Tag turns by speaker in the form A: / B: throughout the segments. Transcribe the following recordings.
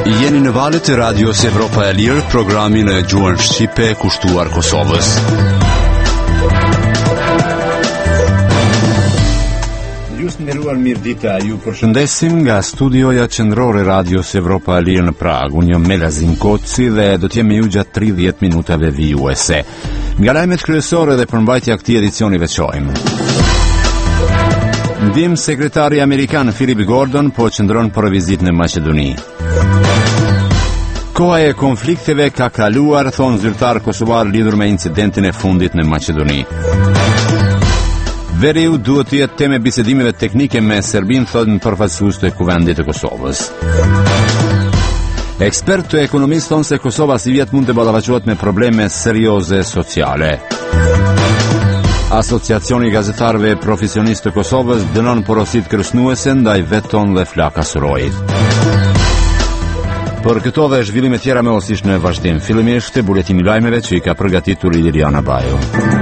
A: Jeni në valët e radios Evropa e Lirë, programin e gjuhën shqipe kushtuar Kosovës. Ju nderuar mirëdita, ju përshëndesim nga studioja qendrore radios Evropa e Lirë në Prag. Unë jam Melazim Koci dhe do të jem me ju gjatë 30 minutave vijuese. Nga lajmet kryesore dhe përmbajtja e këtij edicioni veçojmë. Ndim sekretari amerikan Philip Gordon po qëndron për vizitën në Maqedoni. Koha e konflikteve ka kaluar, thonë zyrtar kosovar lidhur me incidentin e fundit në Maqedoni. Veriu duhet të jetë temë bisedimeve teknike me Serbinë, thonë përfaqësues të Kuvendit të Kosovës. Ekspertë të ekonomistë thonë se Kosova si vjet mund të ballafaqohet me probleme serioze sociale. Asociacioni i gazetarëve profesionistë të Kosovës dënon porosit kërcënuese ndaj Veton dhe Flaka Surojit. Për këto dhe zhvillime tjera me osish në vazhdim. Fillimisht e buletimi lajmeve që i ka përgatitur Liliana Bajo.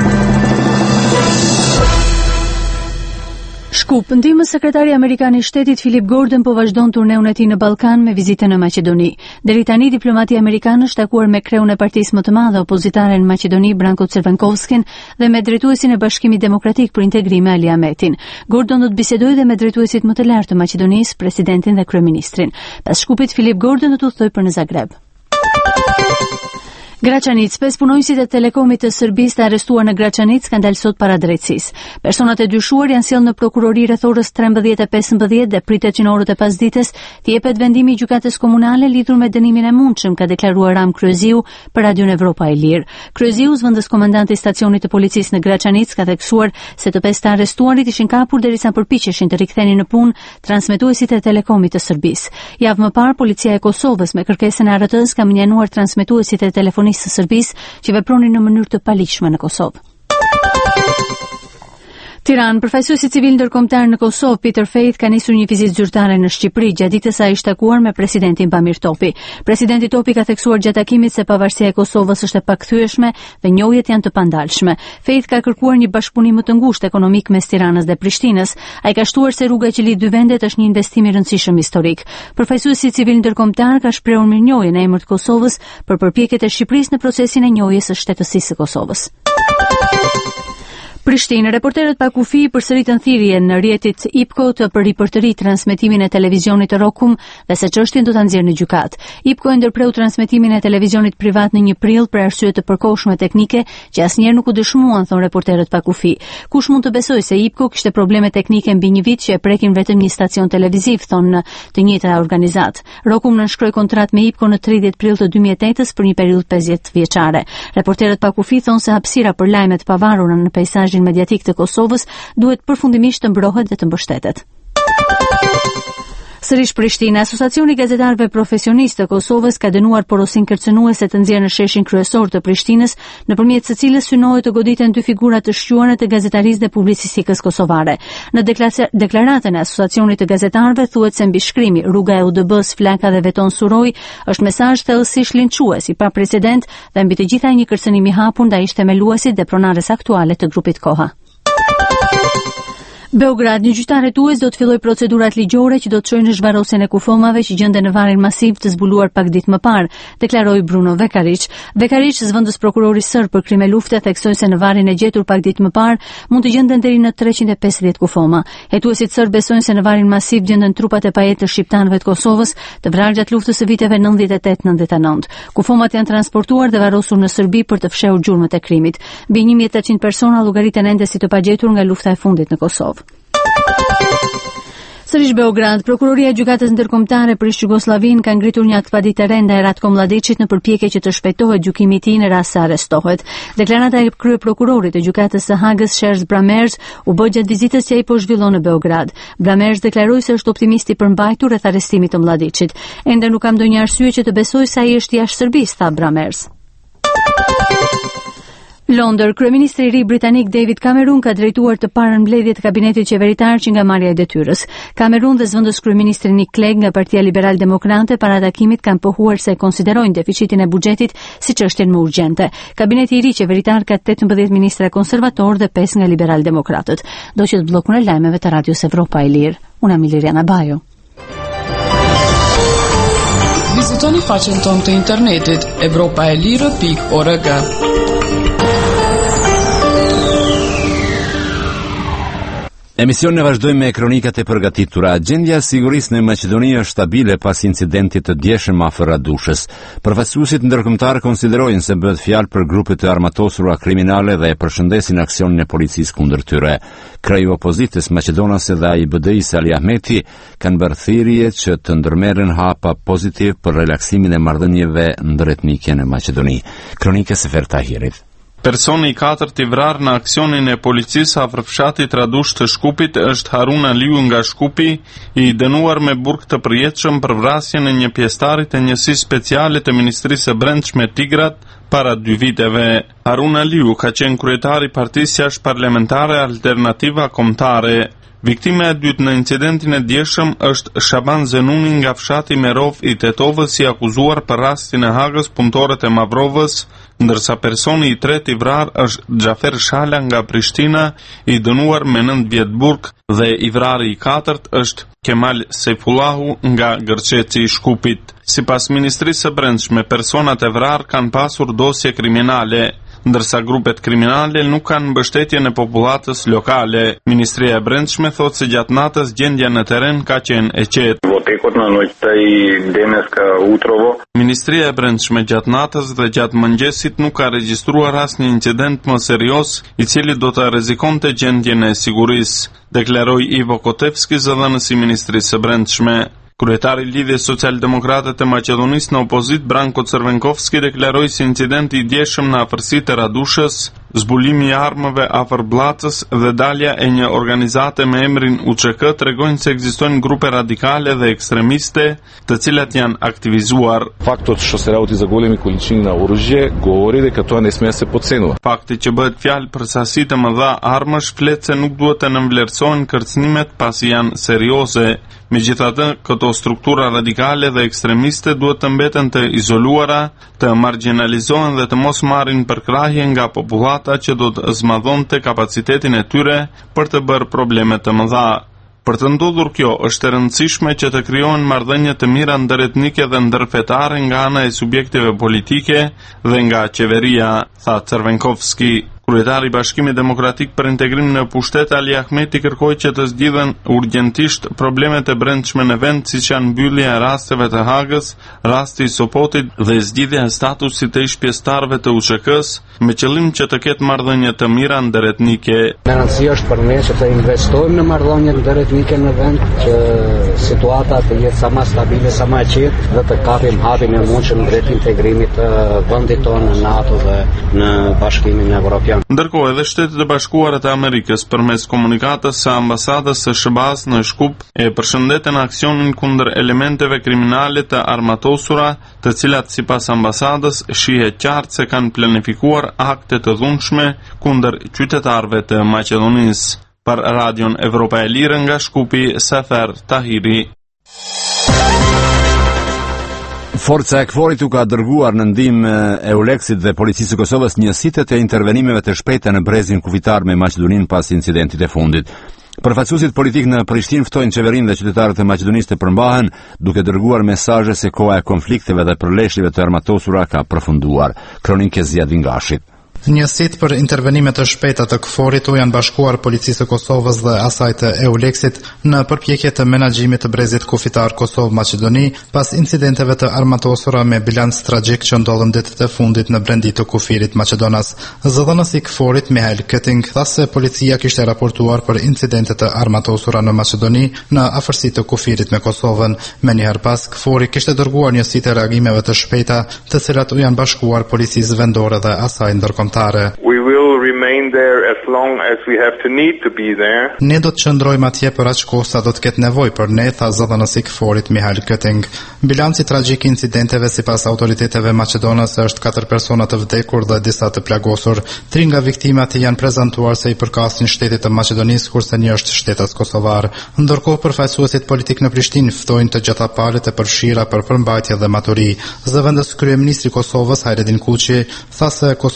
B: Shkup, ndihmës sekretari amerikan i shtetit Philip Gordon po vazhdon turneun e tij në Ballkan me vizitën në Maqedoni. Deri tani diplomati amerikan është takuar me kreun e partisë më të madhe opozitare në Maqedoni, Branko Crvenkovskin, dhe me drejtuesin e Bashkimit Demokratik për Integrim Ali Ahmetin. Gordon do të bisedojë dhe me drejtuesit më të lartë të Maqedonisë, presidentin dhe kryeministrin. Pas shkupit, Philip Gordon do të udhtojë për në Zagreb. Graçanic, 5 punonjësit e Telekomit të Serbisë të arrestuar në Graçanic kanë dalë sot para drejtësisë. Personat e dyshuar janë sjellë në prokurori rreth orës 13:15 dhe pritet që në orët e pasdites të jepet vendimi i gjykatës komunale lidhur me dënimin e mundshëm, ka deklaruar Ram Kryeziu për Radion Evropa e Lirë. Kryeziu, zëvendës komandanti i stacionit të policisë në Graçanic, ka theksuar se të 5 të arrestuarit ishin kapur derisa përpiqeshin të rikthenin në punë transmetuesit e Telekomit të Serbisë. Javë më parë, policia e Kosovës me kërkesën e ART-s ka mjanuar transmetuesit e telefonisë së Serbisë që vepronin në mënyrë të paligjshme në Kosovë. Tiranë, përfaqësuesi civil ndërkombëtar në Kosovë, Peter Faith, ka nisur një vizitë zyrtare në Shqipëri gjatë ditës sa ishte takuar me presidentin Bamir Topi. Presidenti Topi ka theksuar gjatë takimit se pavarësia e Kosovës është e pakthyeshme dhe njohjet janë të pandalshme. Faith ka kërkuar një bashkëpunim më të ngushtë ekonomik mes Tiranës dhe Prishtinës. Ai ka shtuar se rruga që lidh dy vendet është një investim i rëndësishëm historik. Përfaqësuesi civil ndërkombëtar ka shprehur mirënjohje në emër të Kosovës për përpjekjet e Shqipërisë në procesin e njohjes së shtetësisë së Kosovës. Prishtinë, reporterët pa kufi përsëritën thirrje në rrjetit IPCO të ripërtëri transmetimin e televizionit të Rokum dhe se çështjen do ta nxjerrë në gjykat. IPCO e ndërpreu transmetimin e televizionit privat në 1 prill për arsye të përkohshme teknike që asnjëherë nuk u dëshmuan, thonë reporterët pa kufi. Kush mund të besojë se IPCO kishte probleme teknike mbi një vit që e prekin vetëm një stacion televiziv, thonë të njëjta organizatë. Rokum nënshkroi kontratë me IPCO në 30 prill të 2008 për një periudhë 50 vjeçare. Reporterët pa kufi thonë se hapësira për lajme të pavarura në peizazhin mediatik të Kosovës duhet përfundimisht të mbrohet dhe të mbështetet. Sërish Prishtina, Asociacioni i Gazetarëve Profesionistë të Kosovës ka dënuar porosin kërcënuese të nxjerrë në sheshin kryesor të Prishtinës, nëpërmjet së cilës synohet të goditen 2 figura të shquara të gazetarisë dhe publicistikës kosovare. Në deklaratën e Asociacionit të Gazetarëve thuhet se mbi shkrimi rruga e UDB-s Flaka dhe Veton Suroj është mesazh thellësisht linçues i pa precedent dhe mbi të gjitha një kërcënim i hapur ndaj themeluesit dhe pronares aktuale të grupit Koha. Beograd, një gjyqtar hetues do të fillojë procedurat ligjore që do të çojnë në zhvarrosjen e kufomave që gjenden në varin masiv të zbuluar pak ditë më parë, deklaroi Bruno Vekarić. Vekarić, zëvendës prokurori serb për krime lufte, theksoi se në varin e gjetur pak ditë më parë mund të gjenden deri në 350 kufoma. Hetuesit serb besojnë se në varin masiv gjenden trupat e pajet të shqiptarëve të Kosovës të vrarë gjatë luftës së viteve 98-99. Kufomat janë transportuar dhe varrosur në Serbi për të fshehur gjurmët e krimit. Mbi 1800 persona llogariten ende si të pagjetur nga lufta e fundit në Kosovë. Sërish Beograd, prokuroria e gjykatës ndërkombëtare për Jugosllavinë ka ngritur një akt padit të re ndaj Ratko Mladićit në përpjekje që të shpejtohet gjykimi i tij në rast se arrestohet. Deklarata e kryeprokurorit të gjykatës së Hagës, Sherz Bramers, u bë gjatë vizitës që ai po zhvillon në Beograd. Bramers deklaroi se është optimist i përmbajtur rreth arrestimit të Mladićit. Ende nuk kam ndonjë arsye që të besoj se ai është jashtë Serbisë, tha Bramers. Londër, kryeministri i ri britanik David Cameron ka drejtuar të parën mbledhje të kabinetit qeveritar që nga marrja e detyrës. Cameron dhe zëvendës kryeministri Nick Clegg nga Partia Liberal Demokrate para takimit kanë pohuar se konsiderojnë deficitin e buxhetit si çështjen më urgjente. Kabineti i ri qeveritar ka 18 ministra konservatorë dhe 5 nga Liberal Demokratët. Do që të bllokun e lajmeve të Radios Evropa e Lirë. Unë jam Liliana Bajo.
C: Vizitoni faqen tonë të internetit evropaelire.org.
A: Emisionin e vazhdojmë me kronikat e përgatitura. Gjendja e sigurisë në Maqedoni është stabile pas incidentit të djeshëm afër Radushës. Përfaqësuesit ndërkombëtar konsiderojnë se bëhet fjalë për grupe të armatosura kriminale dhe përshëndesin aksionin e policisë kundër tyre. Kreu i opozitës maqedonase dhe AIBD-s Ali Ahmeti kanë bërë thirrje që të ndërmerren hapa pozitiv për relaksimin e marrëdhënieve ndëretnike në Maqedoni. Kronika Sefer Tahirit.
D: Personi i katërt i vrarë në aksionin e policisë afër fshatit Radush të Shkupit është Harun Aliu nga Shkupi, i dënuar me burg të përjetshëm për vrasjen e një pjesëtarit të njësisë speciale të Ministrisë së Brendshme Tigrat para 2 viteve. Harun Aliu ka qenë kryetari i partisë jashtëparlamentare Alternativa Kombëtare. Viktime e dytë në incidentin e djeshëm është Shaban Zenuni nga fshati Merov i Tetovës, i akuzuar për rastin e Hagës punëtorët e Mavrovës, ndërsa personi i tretë i vrarë është Xhafer Shala nga Prishtina, i dënuar me 9 vjet burg, dhe i vrarë i katërt është Kemal Sejfullahu nga Gërçeci i Shkupit. Sipas Ministrisë së Brendshme, personat e vrarë kanë pasur dosje kriminale, ndërsa grupet kriminale nuk kanë mbështetjen e popullatës lokale. Ministria e Brendshme thotë se gjatë natës gjendja në terren ka qenë e qetë. Ministria e Brendshme gjatë natës dhe gjatë mëngjesit nuk ka regjistruar asnjë incident më serioz i cili do të rrezikonte gjendjen e sigurisë, deklaroi Ivo Kotevski, zëdhënësi i Ministrisë së Brendshme. Kryetari i Lidhjes Socialdemokrate të Maqedonisë në opozit, Branko Crvenkovski, deklaroi se incidenti i djeshëm në afërsitë e Radushës, zbulimi i armëve afër Bllacës dhe dalja e një organizate me emrin UÇK tregojnë se ekzistojnë grupe radikale dhe ekstremiste, të cilat janë aktivizuar.
E: Фактот што се работи за големи количини на оружје говори дека тоа не sme се подценува.
D: Fakti që bëhet fjalë për sasi të mëdha armësh flet se nuk duhet të nënvlerësohen kërcënimet pasi janë serioze. Megjithatë, këto struktura radikale dhe ekstremiste duhet të mbeten të izoluara, të marginalizohen dhe të mos marrin përkrahje nga popullata që do të zmadhonte kapacitetin e tyre për të bërë probleme të mëdha. Për të ndodhur kjo, është e rëndësishme që të krijohen marrëdhënie të mira ndëretnike dhe ndërfetare nga ana e subjekteve politike dhe nga qeveria, tha Crvenkovski. Kryetari i Bashkimit Demokratik për Integrim në Pushtet Ali Ahmeti kërkoi që të zgjidhen urgjentisht problemet e brendshme në vend, siç janë mbyllja e rasteve të Hagës, rasti i Sopotit dhe zgjidhja e statusit të ish-pjesëtarëve të UÇK-s, me qëllim që të ketë marrëdhënie të mira ndëretnike.
F: Me rëndësi është për ne që të investojmë në marrëdhënie ndëretnike në vend, që situata të jetë sa më stabile, sa më e qetë dhe të kapim hapin e mundshëm drejt integrimit të vendit tonë në NATO dhe në Bashkimin Evropian.
D: Ndërkohë, edhe Shtetet e Bashkuara të Amerikës përmes komunikatës së ambasadës së SHBA-s në Shkup e përshëndeten aksionin kundër elementeve kriminale të armatosura, të cilat sipas ambasadës shihet qartë se kanë planifikuar akte të dhunshme kundër qytetarëve të Maqedonisë. Për Radion Evropa e Lirë nga Shkupi, Sefer Tahiri.
A: Forca e KFOR-it u ka dërguar në ndihmë EULEX-it dhe policisë së Kosovës njësitet e intervenimeve të shpejta në brezin kufitar me Maqedoninë pas incidentit e fundit. Përfaqësuesit politik në Prishtinë ftojnë qeverinë dhe qytetarët e Maqedonisë të përmbahen, duke dërguar mesazhe se koha e konflikteve dhe përleshjeve të armatosura ka përfunduar. Kronikë Zjadin Gashit.
G: Njësit për intervenime të shpejta të KFOR-it u janë bashkuar policisë së Kosovës dhe asaj të EULEX-it në përpjekje të menaxhimit të brezit kufitar Kosovë-Maqedoni pas incidenteve të armatosura me bilanc tragjik që ndodhën ditët e fundit në brendi të kufirit maqedonas. Zëdhënësi i KFOR-it Mihail Keting tha se policia kishte raportuar për incidente të armatosura në Maqedoni në afërsi të kufirit me Kosovën. Menjëherë pas, KFOR-i kishte dërguar njësi të reagimeve të shpejta, të cilat u janë bashkuar policisë vendore dhe asaj ndërkombëtare.
H: We will remain there as long as we have to need to be there.
G: Ne do të qëndrojmë atje për aq kohë sa do të ketë nevojë për ne, tha zëdhënësi i KFOR-it Mihail Keting. Bilanci tragjik i incidenteve sipas autoriteteve maqedonase është 4 persona të vdekur dhe disa të plagosur. 3 nga viktimat janë prezantuar se i përkasin shtetit të Maqedonisë, kurse një është shtetas kosovar. Ndërkohë, përfaqësuesit politik në Prishtinë ftojnë të gjata palët e përfshira për përmbajtje dhe maturi. Zëvendës kryeministri i Kosovës Hajredin Kuçi tha se Kosova është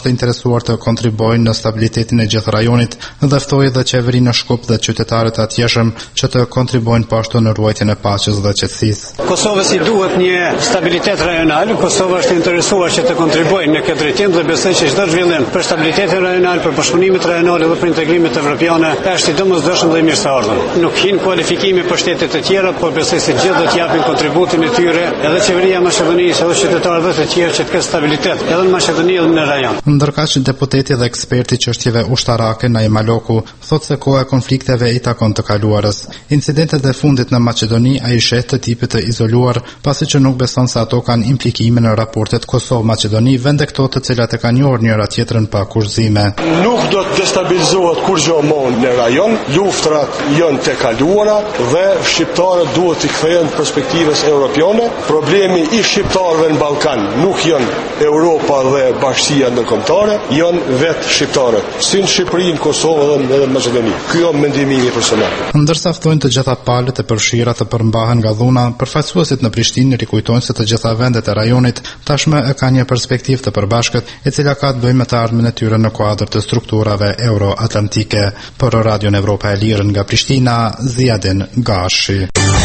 G: të interesuar të kontribuojnë në stabilitetin e gjithë rajonit dhe ftoi dhe qeverinë në Shkup dhe qytetarët e atjeshëm që të kontribuojnë po ashtu në ruajtjen e paqes dhe qetësisë.
I: Kosovës i duhet një stabilitet rajonal. Kosova është interesuar që të kontribuojë në këtë drejtim dhe besoj që çdo zhvillim për stabilitetin rajonal, për bashkëpunimet rajonale dhe për integrimet evropiane është i domosdoshëm dhe i mirëseardhur. Nuk hin kualifikimi për shtetet e tjera, por besoj se gjithë do të japin kontributin e tyre, edhe qeveria e Maqedonisë, edhe qytetarët dhe të tjerë që të ketë stabilitet edhe në Maqedoni dhe në rajon.
G: Ndërkaq deputeti dhe eksperti i çështjeve ushtarake Naim Maloku thotë se koha e konflikteve i takon të kaluarës. Incidentet e fundit në Maqedoni ai sheh të tipit të izoluar, pasi që nuk beson se ato kanë implikime në raportet Kosovë-Maqedoni, vende këto të cilat e kanë njohur njëra tjetrën pa kurrëzime.
J: Nuk do të destabilizohet kur gjë në rajon, luftrat janë të kaluara dhe shqiptarët duhet të kthehen perspektivës europiane. Problemi i shqiptarëve në Ballkan nuk janë Europa dhe bashkësia ndërkombëtare, janë vetë shqiptarët, si në Shqipëri, në Kosovë dhe në Maqedoni. Ky është mendimi im personal.
G: Ndërsa ftojnë të gjitha palët e përfshira të përmbahen nga dhuna, përfaqësuesit në Prishtinë rikujtojnë se të gjitha vendet e rajonit tashmë e kanë një perspektivë të përbashkët, e cila ka të bëjë me të ardhmen e tyre në kuadër të strukturave euro-atlantike. Për Radion Evropa e Lirë nga Prishtina, Ziadin Gashi.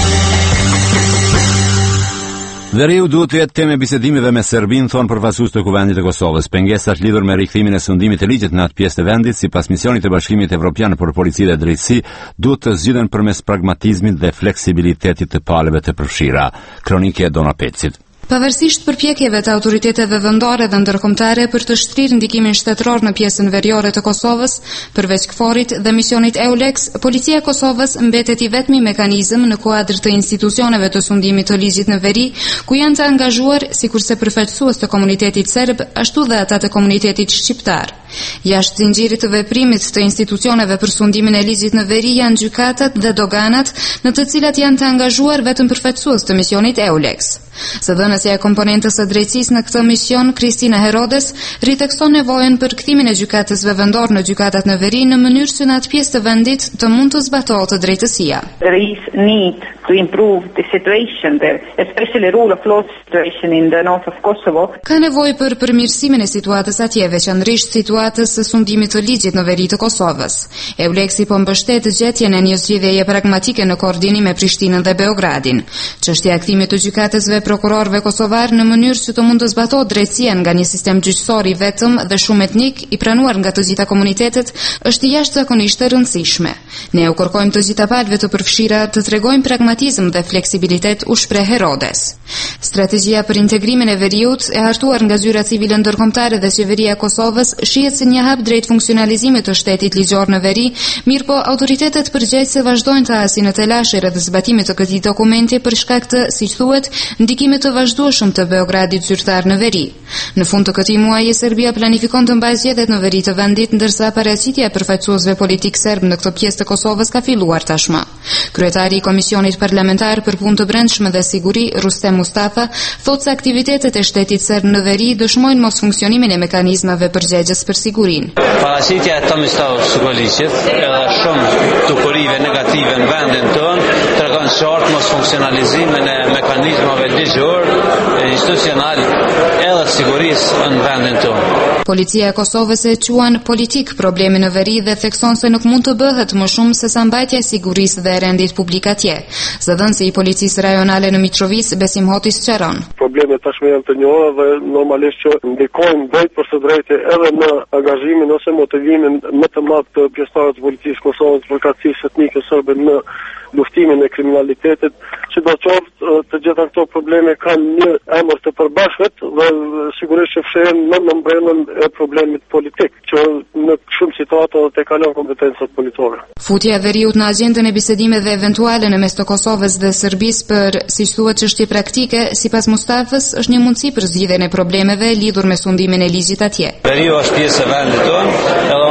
A: Veriu duhet të jetë temë bisedimeve me Serbinë, thonë përfaqësues të Kuvendit të Kosovës. Pengesat lidhur me rikthimin e sundimit të ligjit në atë pjesë të vendit, sipas misionit të Bashkimit Evropian për Policinë dhe Drejtësi, duhet të zgjidhen përmes pragmatizmit dhe fleksibilitetit të palëve të përfshira. Kronike Dona Pecit.
K: Pavarësisht përpjekjeve të autoriteteve vendore dhe ndërkombëtare për të shtrirë ndikimin shtetëror në pjesën veriore të Kosovës, përveç KFOR-it dhe misionit EULEX, Policia e Kosovës mbetet i vetmi mekanizëm në kuadër të institucioneve të sundimit të ligjit në veri, ku janë të angazhuar sikurse përfaqësues të komunitetit serb, ashtu dhe ata të komunitetit shqiptar. Jashtë zinxhirit të veprimit të institucioneve për sundimin e ligjit në veri janë gjykatat dhe doganat, në të cilat janë të angazhuar vetëm përfaqësues të misionit EULEX. Së dhënësja e komponentës së drejtësisë në këtë mision, Kristina Herodes, ritekson nevojën për kthimin e gjykatësve vendor në gjykatat në veri në mënyrë që në atë pjesë të vendit të mund të zbatohet drejtësia.
L: There is need to improve the situation there, especially rule of law situation in the north of Kosovo.
K: Ka nevojë për përmirësimin e situatës atje, veçanërisht situatës së sundimit të ligjit në veri të Kosovës. EULEX-i po mbështet gjetjen e një zgjidhjeje pragmatike në koordinim me Prishtinën dhe Beogradin. Çështja e kthimit të gjykatësve prokurorëve kosovar në mënyrë që të mund të zbatohet drejtësia nga një sistem gjyqësor i vetëm dhe shumë etnik, i pranuar nga të gjitha komunitetet, është jashtëzakonisht e rëndësishme. Ne u kërkojmë të gjitha palëve të përfshira të tregojnë pragmatizëm dhe fleksibilitet, u shpreh Herodes. Strategjia për integrimin e veriut e hartuar nga zyra civile ndërkombëtare dhe qeveria e Kosovës shihet si një hap drejt funksionalizimit të shtetit ligjor në veri, mirëpo autoritetet përgjegjëse vazhdojnë të hasin në telashe rreth zbatimit të këtij dokumenti për shkak të, siç thuhet, ndikimit të vazhdueshëm të Beogradit zyrtar në veri. Në fund të këtij muaji, Serbia planifikon të mbajë zgjedhjet në veri të vendit, ndërsa paraqitja e përfaqësuesve politik serb në këtë pjesë të Kosovës ka filluar tashmë. Kryetari i Komisionit Parlamentar për Punë të Brendshme dhe Siguri, Rustem Mustafa, thotë se aktivitetet e shtetit serb në veri dëshmojnë mos funksionimin e mekanizmave përgjegjës për sigurinë.
M: Paraqitja e Tomislav Sukoliçit edhe shumë tukurive negative në vendin tonë tregon qartë mos funksionalizimin e mekanizmave ligjor e institucional edhe sigurisë në vendin tonë.
K: Policia e Kosovës e quan politik problemin në veri dhe thekson se nuk mund të bëhet më shumë se sa mbajtja e sigurisë dhe e rendit publik atje. Zëdhënësi i policisë rajonale në Mitrovic, Besim Hoti sqaron.
J: Problemet tashmë janë të njohura dhe normalisht që ndikojnë drejt për së drejti edhe në angazhimin ose motivimin më të madh të pjesëtarëve të policisë Kosovës për katësisë etnike serbe në luftimin e kriminalitetit, sidoqoftë të gjitha këto probleme kanë një emër të përbashkët dhe sigurisht që fshihen në mbrellën e problemit politik, që në shumë situata të kalon kompetencat politike.
K: Futja e veriut në agjendën e bisedimeve eventuale në mes të Kosovës dhe Serbisë për, siç thuhet, çështje praktike, sipas Mustafës, është një mundësi për zgjidhjen e problemeve lidhur me sundimin e ligjit atje.
M: Veriu është pjesë e vendit tonë, edhe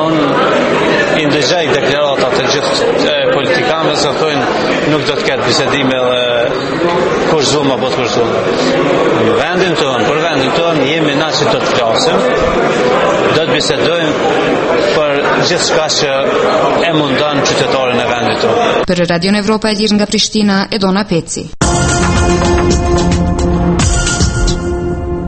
M: unë i ndëgjoj deklaratat të gjithë politikanëve që thonë nuk do të ketë bisedime dhe kurzuar apo të kurzuar. Në vendin tonë, për vendin tonë jemi na që do të flasim, do të bisedojmë për gjithçka që e mundon qytetarin e vendit tonë.
K: Për Radion Evropa e Lirë nga Prishtina, Edona Peci.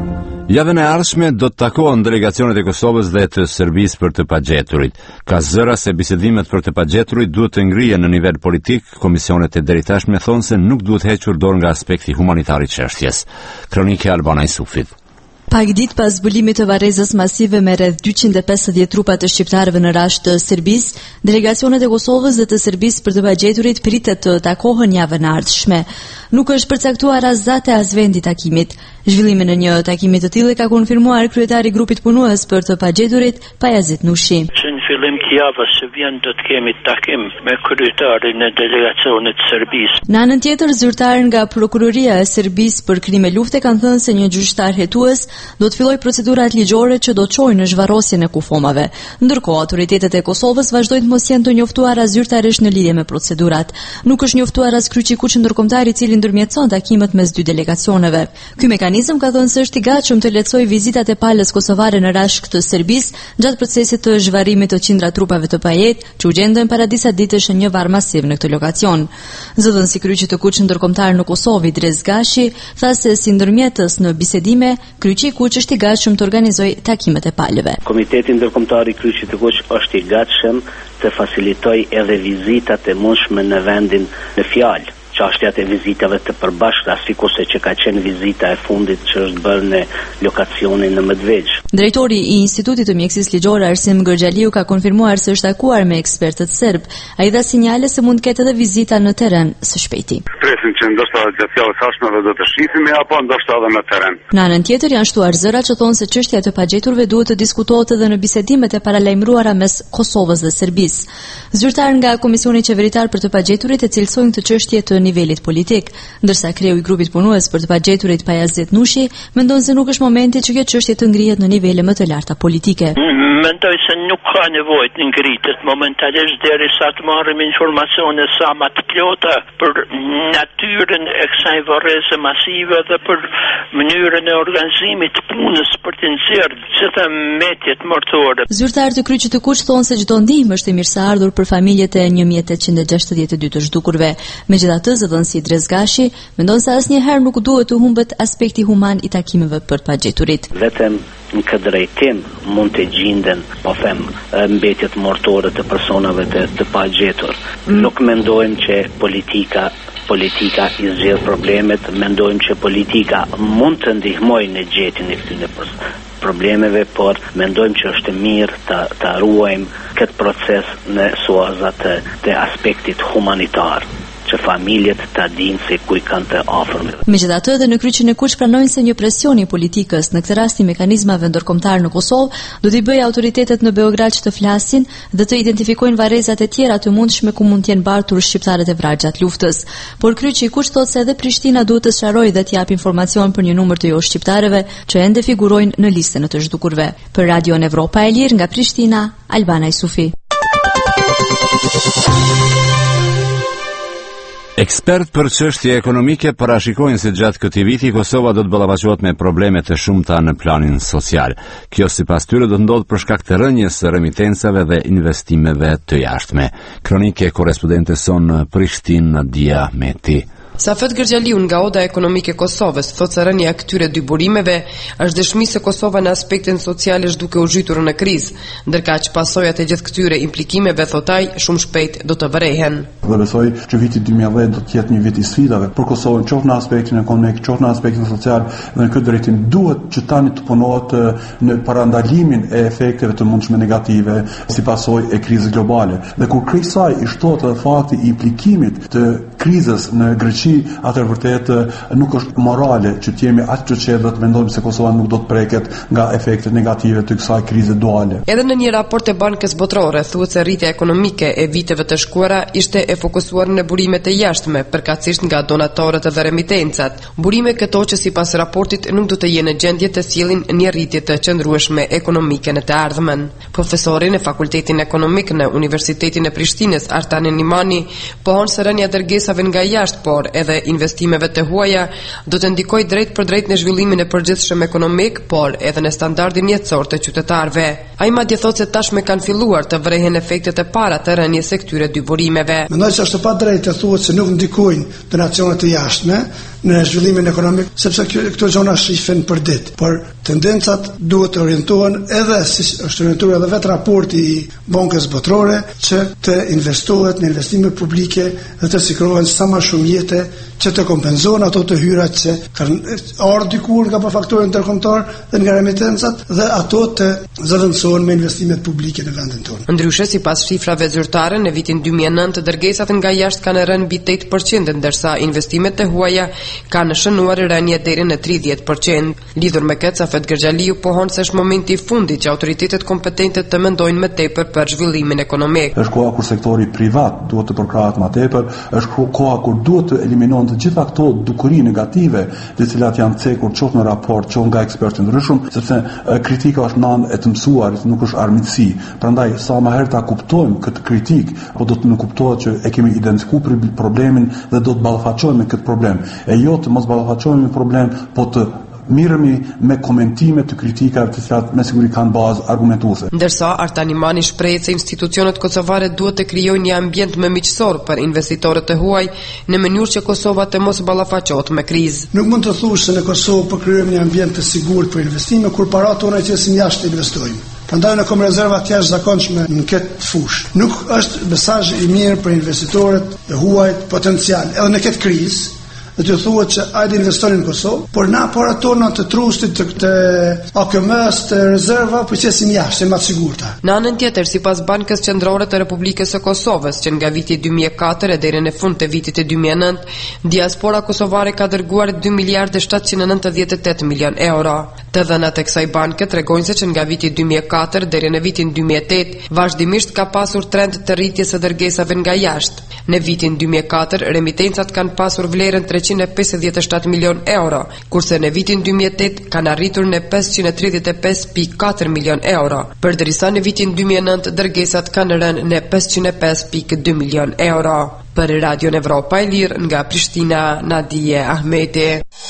A: Javën e ardhshme do të takohen delegacionet e Kosovës dhe të Serbisë për të pagjeturit. Ka zëra se bisedimet për të pagjeturit duhet të ngrihen në nivel politik. Komisionet e deri tashme thonë se nuk duhet hequr dorë nga aspekti humanitar i çështjes. Kronike Albana Isufit.
N: Pak ditë pas zbulimit të varrezës masive me rreth 250 trupa të shqiptarëve në rasht të Serbisë, delegacionet e Kosovës dhe të Serbisë për të pagjeturit pritet të takohen javën e ardhshme. Nuk është përcaktuar as data as vendi i takimit. Zhvillimin e një takimi të tillë ka konfirmuar kryetari i grupit punues për të pagjeturit, Pajazit Nushi.
O: Në fillim të javës së vjen do të kemi takim me kryetarin e delegacionit të Serbisë.
N: Në anën tjetër, zyrtarë nga Prokuroria e Serbisë për krime lufte kanë thënë se një gjyqtar hetues do të fillojë procedurat ligjore që do të çojnë në zhvarrosjen e kufomave. Ndërkohë, autoritetet e Kosovës vazhdojnë të mos jenë të njoftuara zyrtarisht në lidhje me procedurat. Nuk është njoftuar as kryqikuq ndërkombëtar i cili ndërmjetëson takimet mes dy delegacioneve. Ky mekanizëm ka thënë se është i gatshëm të lehtësojë vizitat e palës kosovare në rashk të Serbisë gjatë procesit të zhvarrimit të qindra trupave të pajet që u gjendën para disa ditësh në një varr masiv në këtë lokacion. Zëdhënësi kryqikuq ndërkombëtar në Kosovë, Idris Gashi, tha se si ndërmjetës në bisedime, kryqikuq është i gatshëm të organizojë takimet e palëve.
P: Komiteti ndërkombëtar i kryqikuq është i gatshëm të facilitojë edhe vizitat e mundshme në vendin në fjalë. Çështjat e vizitave të përbashkëta, sikurse që ka qenë vizita e fundit që është bërë në lokacionin në Medvegjë.
N: Drejtori i Institutit të Mjekësisë Ligjore Arsim Gërxhaliu ka konfirmuar se është takuar me ekspertët serb. Ai dha sinjale se mund të ketë edhe vizita në terren së shpejti.
Q: Presim që ndoshta gjatë javës së ardhshme do të shihemi apo ndoshta edhe në terren.
N: Në anën tjetër janë shtuar zëra që thonë se çështja e të pagjeturve duhet të diskutohet edhe në bisedimet e paralajmëruara mes Kosovës dhe Serbisë. Zyrtar nga Komisioni Qeveritar për të pagjeturit e cilësojnë këtë çështje të nivelit politik, ndërsa kreu i grupit punues për të pagjeturit Pajazit Nushi mendon se nuk është momenti që kjo çështje të ngrihet në nivele më të larta politike.
O: Mendoj se nuk ka nevojë të ngrihet momentalisht derisa të marrim informacione sa më të plota për natyrën e kësaj varreze masive dhe për mënyrën e organizimit të punës për të nxjerrë gjitha mjetët mortore.
N: Zyrtar të kryqikuq thonë se çdo ndihmë është e mirëseardhur për familjet e 1862 të zhdukurve. Megjithatë, zëdhënësi Idris Gashi mendon se asnjëherë nuk duhet të humbet aspekti human i takimeve për pagjeturit.
P: Vetëm në këtë drejtim mund të gjenden, po them, mbetjet mortore të personave të pagjetur. Nuk mendojmë që politika i zgjedh problemet, mendojmë që politika mund të ndihmojë në gjetjen e këtyre problemeve, por mendojmë që është mirë ta ruajmë këtë proces në suazat të aspektit humanitar, që familjet ta dinë se kuj kanë të afërmit.
N: Megjithatë, edhe në kryqikuq pranojnë se një presion i politikës, në këtë rast i mekanizmave ndërkombëtar në Kosovë, do t'i bëjë autoritetet në Beograd që të flasin dhe të identifikojnë varrezat e tjera të mundshme ku mund të jenë bartur shqiptarët e vrarë gjatë luftës. Por kryqikuq thotë se edhe Prishtina duhet të sqarojë dhe të japë informacion për një numër të jo shqiptarëve që ende figurojnë në listën e të zhdukurve. Për Radio Evropa e Lirë nga Prishtina, Albana Isufi.
A: Ekspert për çështje ekonomike parashikojnë se gjatë këtij viti Kosova do të ballafaqohet me probleme të shumta në planin social. Kjo sipas tyre do të ndodhë për shkak të rënjes së remitencave dhe investimeve të jashtme. Kronike korrespondente son Prishtinë Dia Meti.
R: Safet Gërxhaliu nga Oda Ekonomike e Kosovës thotë se rënia e këtyre dy burimeve është dëshmi se Kosova në aspektin social është duke u zhytur në krizë, ndërkaq pasojat e gjithë këtyre implikimeve, thotë ai, shumë shpejt do të vërehen.
S: Dhe besoj që viti 2010 do të jetë një vit i sfidave për Kosovën, qoftë në aspektin ekonomik, qoftë në aspektin social, dhe në këtë drejtim duhet që tani të punohet në parandalimin e efekteve të mundshme negative si pasojë e krizës globale. Dhe kur krejsaj i shtohet edhe fakti i implikimit të krizës në Greqi, atër vërtet nuk është morale që të jemi atë që dhe të mendojmë se Kosova nuk do të preket nga efektet negative të kësaj krize duale.
R: Edhe në një raport e Bankës Botërore thuhet se rritja ekonomike e viteve të shkuara ishte e fokusuar në burimet e jashtme, përkatësisht nga donatorët dhe remitencat. Burime këto që sipas raportit nuk do të jenë në gjendje të sjellin një rritje të qëndrueshme ekonomike në të ardhmen. Profesori në Fakultetin Ekonomik në Universitetin e Prishtinës, Artan Nimani, pohon se rënia dërgesave nga jashtë, por edhe investimeve të huaja do të ndikojë drejt për drejt në zhvillimin e përgjithshëm ekonomik, por edhe në standardin jetësor të qytetarëve. Ai madje thotë se tashmë kanë filluar të vrehen efektet e para të rënies së këtyre dy burimeve.
T: Mendoj se është pa drejtë të thuhet se nuk ndikojnë donacionet e jashtme në zhvillimin ekonomik, sepse këto zona shifen për ditë, por tendencat duhet të orientohen edhe, si është orientuar edhe vetë raporti i Bankës Botërore, që të investohet në investime publike dhe të sikrohen sa më shumë jete që të kompenzohen ato të hyrat që kanë ardhur dikur nga faktorët ndërkombëtar dhe nga remitencat dhe ato të zëvendësohen me investimet publike në vendin tonë.
R: Ndryshe, sipas shifrave zyrtare, në vitin 2009 dërgesat nga jashtë kanë rënë mbi 8%, ndërsa investimet e huaja kanë shënuar rënje deri në 30%. Lidhur me këtë, Safet Gergjaliu pohon se është momenti i fundit që autoritetet kompetente të mendojnë më tepër për zhvillimin ekonomik.
S: Është koha kur sektori privat duhet të përkrahet më tepër, është koha kur duhet të eliminohen të gjitha këto dukuri negative, të cilat janë cekur qoftë në raport, qoftë nga ekspertë të ndryshëm, sepse kritika është nan e të mësuarit, nuk është armiqësi. Prandaj sa më herë ta kuptojmë këtë kritik, po do të në kuptohet që e kemi identifikuar problemin dhe do të ballafaqohemi me këtë problem. E jo të mos ballafaqohemi me problem, po të mirëmi me komentime të kritikave të cilat me siguri kanë bazë argumentuese.
R: Ndërsa Artan Imani shprehet se institucionet kosovare duhet të krijojnë një ambient më miqësor për investitorët e huaj në mënyrë që Kosova të mos ballafaqohet me krizë.
T: Nuk mund të thush se në Kosovë po krijojmë një ambient të sigurt për investime kur parat tona që si jashtë investojmë. Prandaj ne kam rezerva të jashtëzakonshme në këtë fushë. Nuk është mesazh i mirë për investitorët e huaj potencial edhe në këtë krizë. Dhe të thuhet që ajde investojnë në Kosovë, por na para tona të trustit të AKM-s, të rezerva, po qesim jashtë, më të sigurta.
R: Në anën tjetër, sipas Bankës Qendrore të Republikës së Kosovës, që nga viti 2004 deri në fund të vitit 2009, diaspora kosovare ka dërguar 2 miliardë 798 milion euro. Të dhënat e kësaj banke tregojnë se që nga viti 2004 deri në vitin 2008 vazhdimisht ka pasur trend të rritjes së dërgesave nga jashtë. Në vitin 2004 remitencat kanë pasur vlerën 357 milion euro, kurse në vitin 2008 kanë arritur në 535.4 milion euro, përderisa në vitin 2009 dërgesat kanë rënë në 505.2 milion euro. Për Radio Evropa e Lirë nga Prishtina, Nadije Ahmeti.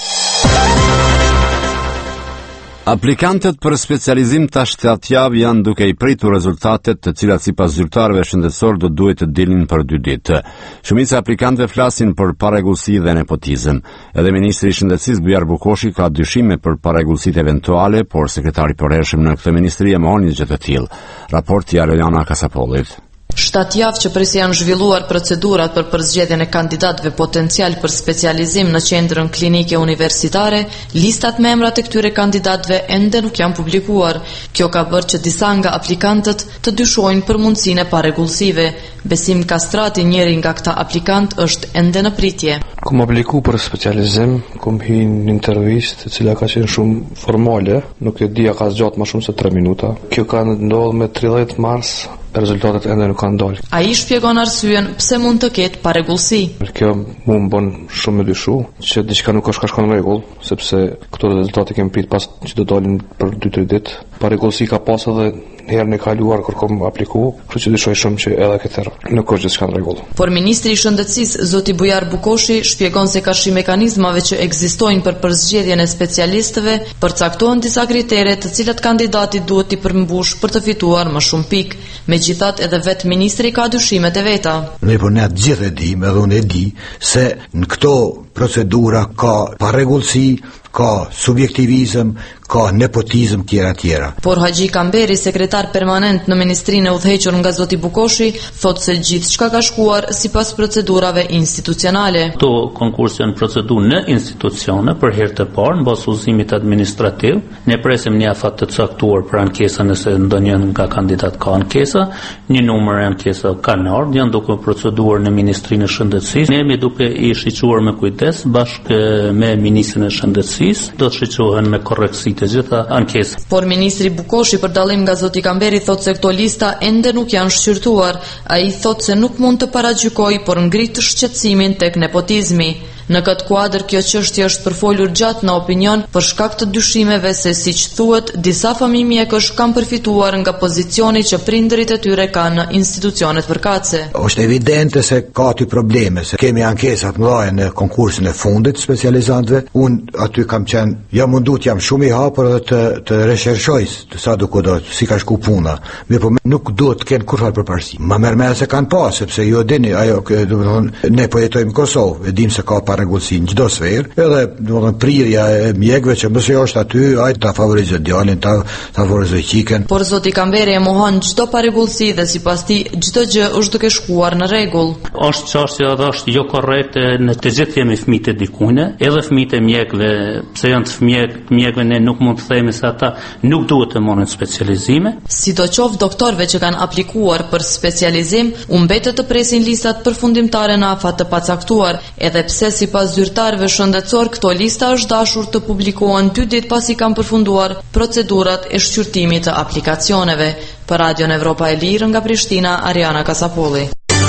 A: Aplikantët për specializim tash 7 javë janë duke i pritur rezultatet, të cilat sipas zyrtarëve shëndetësor do duhet të dilnin për 2 ditë. Shumica e aplikantëve flasin për parregullsi dhe nepotizëm. Edhe ministri i shëndetësisë Bujar Bukoshi ka dyshime për parregullsitë eventuale, por sekretari i përhershëm në këtë ministri e mohon një gjë të tillë. Raporti i Areliana Kasapollit.
N: 7 javë që prisi janë zhvilluar procedurat për përzgjedhjen e kandidatëve potencial për specializim në qendrën klinike universitare, listat me emrat e këtyre kandidatëve ende nuk janë publikuar. Kjo ka bërë që disa nga aplikantët të dyshojnë për mundësinë e parregullsive. Besim Kastrati, njëri nga këta aplikant, është ende në pritje.
E: Kom apliku për specializim, kom hi një intervistë, e cila ka qenë shumë formale, nuk e dia ka zgjatë më shumë se 3 minuta. Kjo ka ndodhur me 30 mars. Rezultatet ende nuk kanë dalë.
N: Ai shpjegon arsyen pse mund të ketë parregullsi.
E: Kjo më bën shumë me dyshu që diçka nuk është ka shkuar në rregull, sepse këto rezultate kemi prit pas që do dalin për 2-3 ditë. Parregullsi ka pas edhe herën e kaluar kur kom aplikuar, kështu që dyshoj shumë që edhe këtë herë nuk është diçka në rregull.
N: Por ministri i shëndetësisë zoti Bujar Bukoshi shpjegon se ka shi mekanizmave që ekzistojnë për përzgjedhjen e specialistëve, përcaktohen disa kritere të cilat kandidati duhet t'i përmbush për të fituar më shumë pikë. Megjithatë edhe vetë ministri ka dyshimet e veta.
U: Ne po ne gjithë e dim, edhe unë e di se në këto procedura ka parregullsi, ka subjektivizëm, ka nepotizëm tjera.
N: Por Haxhi Kamberi, sekretar permanent në ministrinë e udhëhequr nga zoti Bukoshi, thotë se gjithçka ka shkuar sipas procedurave institucionale.
V: Këto konkurse janë procedurë në institucione për herë të parë në bazë udhëzimit administrativ. Ne presim një afat të caktuar për ankesa nëse ndonjë nga kandidat ka ankesa, një numër e ankesa kanë ardhur, janë duke proceduar në Ministrinë e Shëndetësisë. Ne jemi duke i shiquar me kujdes bashkë me Ministrin e Shëndetësisë, do të shiqohen me korrektësi të gjitha ankesat.
N: Por ministri Bukoshi, për dallim nga zoti Kamberi, thotë se këto lista ende nuk janë shqyrtuar. Ai thotë se nuk mund të paragjykojë, por ngrit shqetësimin tek nepotizmi. Në këtë kuadër kjo çështje është përfolur gjatë në opinion për shkak të dyshimeve se, siç thuhet, disa familje mjekësh kanë përfituar nga pozicioni që prindërit e tyre kanë në institucionet përkatëse.
U: Është evidente se ka aty probleme, se kemi ankesat mëdha në konkursin e fundit specializantëve. Unë aty kam qenë, jam shumë i hapur edhe të recherchoj sa do si ka shku puna. Mirë, po nuk duhet të kenë kurrë përparësi. Ma merr se kanë pas, sepse ju dini, ajo, domethënë, ne po jetojmë në Kosovë, e dim se ka ka rregullsi në çdo sferë, edhe domethënë prirja e mjekëve që mëse është aty, ai ta favorizoj djalin, ta favorizoj qiken.
N: Por zoti Kamberi e mohon çdo parregullsi dhe sipas tij çdo gjë është duke shkuar në rregull.
V: Është çështja edhe është jo korrekte, në të gjithë kemi fëmijë të dikujne, edhe fëmijët e mjekëve, pse janë të mjekëve ne nuk mund të themi se ata nuk duhet të marrin specializime.
N: Sidoqoftë doktorëve që kanë aplikuar për specializim u mbetët të presin listat përfundimtare në afat të pacaktuar, edhe pse sipas zyrtarëve shëndetësor këto lista është dashur të publikohen 2 ditë pasi kanë përfunduar procedurat e shqyrtimit të aplikacioneve. Për Radion Evropa e Lirë nga Prishtina, Ariana Kasapolli.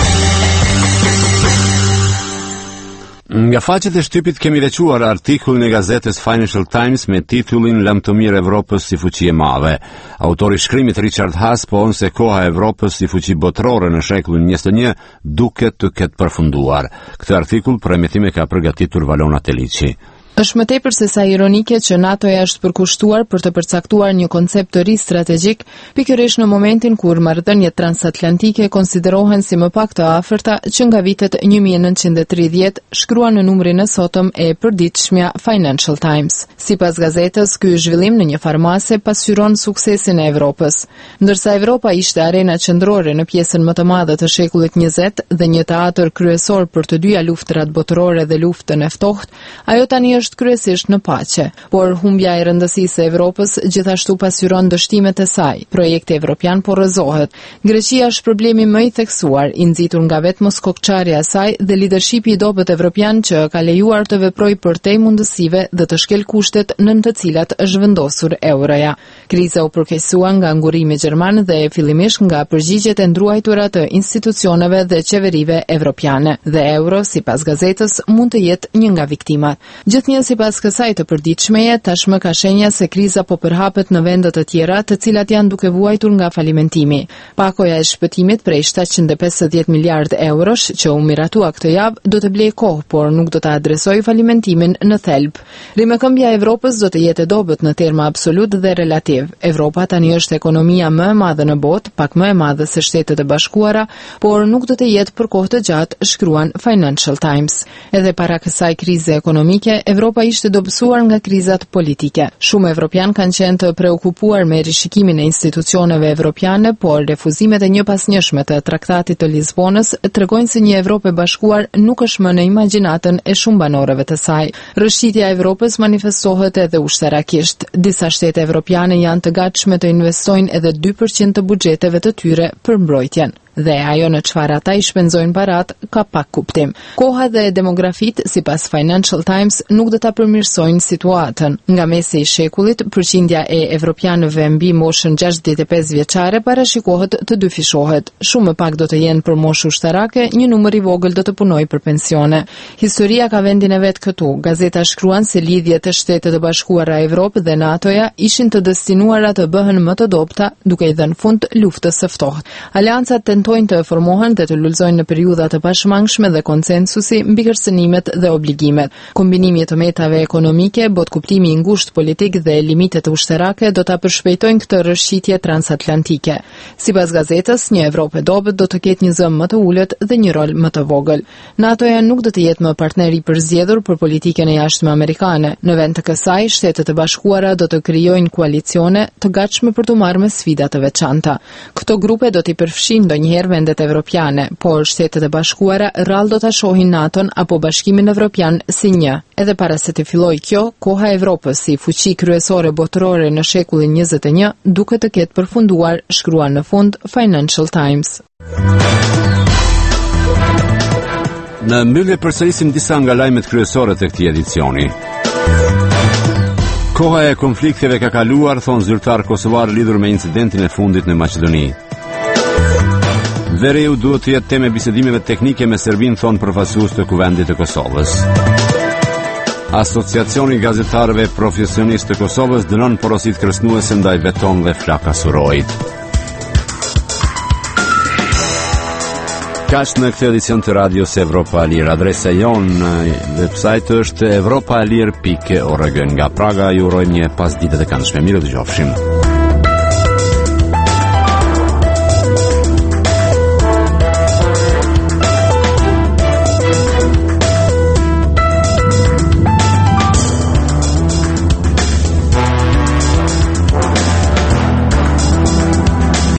A: Nga faqet e shtypit kemi veçuar artikullin e gazetës Financial Times me titullin Lamtomir Evropës si fuqi e madhe. Autori shkrimit Richard Haas po se koha e Evropës si fuqi botërore në shekullin 21 duket të ketë përfunduar. Këtë artikull për emitime ka përgatitur Valona Telici.
B: Është më tepër se sa ironike që NATO-ja është përkushtuar për të përcaktuar një koncept të ri strategjik, pikërisht në momentin kur marrëdhëniet transatlantike konsiderohen si më pak të afërta që nga vitet 1930, shkruan në numrin e sotëm e përditshmja Financial Times. Sipas gazetës, ky zhvillim në një farmase pasqyron suksesin e Evropës. Ndërsa Evropa ishte arena qendrore në pjesën më të madhe të shekullit 20 dhe një teatër kryesor për të dyja luftrat botërore dhe luftën e ftohtë, ajo tani është kryesisht në paqe, por humbja e rëndësisë së Evropës gjithashtu pasqyron dështimet e saj. Projekti evropian po rrëzohet. Greqia është problemi më i theksuar, i nxitur nga vetë moskokçarja e saj dhe lidershipi i dobët evropian që ka lejuar të veprojë përtej mundësive dhe të shkel kushtet nën të cilat është vendosur euroja. Kriza u përkeqësua nga ngurimi gjerman dhe fillimisht nga përgjigjet e ndruajtura të institucioneve dhe qeverive evropiane. Dhe euro, sipas gazetës, mund të jetë një nga viktimat. Sipas kësaj të përditshmeje, tashmë ka shenja se kriza po përhapet në vende të tjera, të cilat janë duke vuajtur nga falimentimi. Pakoja e shpëtimit prej 750 miliard eurosh që u miratua këtë javë do të blej kohë, por nuk do të adresojë falimentimin në thelb. Rimëkëmbja e Evropës do të jetë e dobët në terma absolut dhe relativ. Evropa tani është ekonomia më e madhe në botë, pak më e madhe se Shtetet e Bashkuara, por nuk do të jetë për kohë të gjatë, shkruan Financial Times. Edhe para kësaj krize ekonomike, Evropa ishte dobësuar nga krizat politike. Shumë evropian kanë qenë të preokupuar me rishikimin e institucioneve evropiane, por refuzimet e njëpasnjëshme të Traktatit të Lisbonës tregojnë se një Evropë e bashkuar nuk është më në imagjinatën e shumë banorëve të saj. Rrëshqitja e Evropës manifestohet edhe ushtarakisht. Disa shtete evropiane janë të gatshme të investojnë edhe 2% të buxheteve të tyre për mbrojtjen. Dhe ajo në çfarë ata i shpenzojnë parat ka pak kuptim. Koha dhe demografit, sipas Financial Times, nuk do ta përmirësojnë situatën. Nga mesi i shekullit, përqindja e evropianëve mbi moshën 65 vjeçare parashikohet të dyfishohet. Shumë më pak do të jenë për moshë ushtarake, një numër i vogël do të punojë për pensione. Historia ka vendin e vet këtu. Gazeta shkruan se lidhjet e Shtetet e Bashkuara Evropë dhe NATO-ja ishin të destinuara të bëhen më të dobta, duke i dhënë fund luftës së ftohtë. Aleancat tentojnë të formohen dhe të lullzojnë në periudha të pashmangshme dhe konsensusi mbi kërcënimet dhe obligimet. Kombinimi i të metave ekonomike, botkuptimi i ngushtë politik dhe limitet ushtarake do ta përshpejtojnë këtë rrëshqitje transatlantike. Sipas gazetës, një Evropë e dobët do të ketë një zëm më të ulët dhe një rol më të vogël. NATO-ja nuk do të jetë më partner i përzgjedhur për politikën e jashtme amerikane. Në vend të kësaj, Shtetet e Bashkuara do të krijojnë koalicione të gatshme për të marrë me sfida të veçanta. Këto grupe do t'i përfshin ndonjëherë vendet evropiane, por Shtetet e Bashkuara rrallë do ta shohin NATO-n apo Bashkimin Evropian si një. Edhe para se të fillojë kjo, koha e Evropës si fuqi kryesore botërore në shekullin 21 duket të ketë përfunduar, shkruan në fund Financial Times.
A: Në mbyllje përsërisim disa nga lajmet kryesore të këtij edicioni. Koha e konflikteve ka kaluar, thon zyrtar kosovar lidhur me incidentin e fundit në Maqedoni. Vereu duhet të jetë temë bisedimeve teknike me Serbinë, thon përfaqësues të Kuvendit të Kosovës. Asociacioni gazetarëve profesionistë të Kosovës dënon porosit kërcënuese ndaj beton dhe flaka surojit. Kaq në këtë edicion të radios Evropa e Lirë. Adresa jonë në website është evropaalir.org. Nga Praga ju urojmë një pasditë të këndshme. Mirë dëgjofshim.